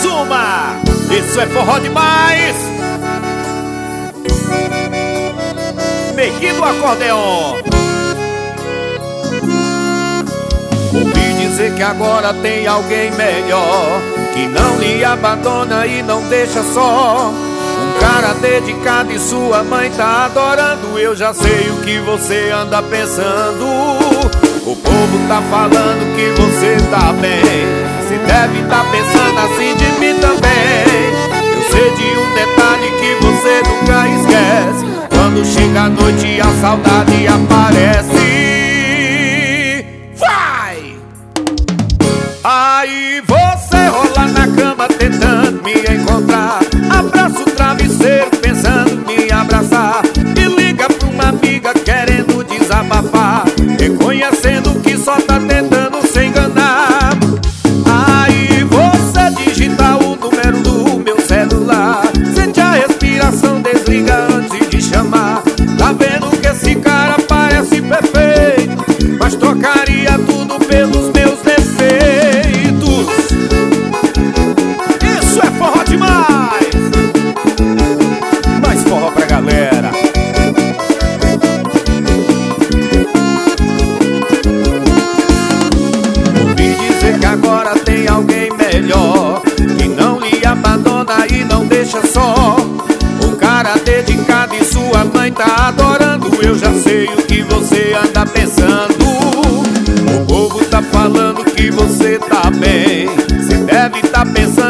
mais uma. Isso é forró demais. Neguinho do acordeon. Ouvi dizer que agora tem alguém melhor, que não lhe abandona e não deixa só. Um cara dedicado e sua mãe tá adorando. Eu já sei o que você anda pensando. O povo tá falando que você tá bem. Você deve tá pensando assim de mim também. Eu sei de um detalhe que você nunca esquece: quando chega a noite e a saudade aparece. Vai! Aí você rola na cama tentando me encontrar, abraça o travesseiro pensando em me abraçar, e liga pra uma amiga querendo desabafar, reconhecendo que só tá tentando se enganar. Aí você digita o número do meu celular, sente a respiração, desliga antes de chamar. Tá vendo que esse cara parece perfeito, mas trocaria tudo pelos meus defeitos. Isso é forró demais. Mais forró pra galera. Ouvi dizer que agora tem alguém melhor, que não lhe abandona e não deixa só. Um cara dedicado e sua mãe tá adorando. Eu já sei o que você anda pensando. O povo tá falando que você tá bem. Você deve tá pensando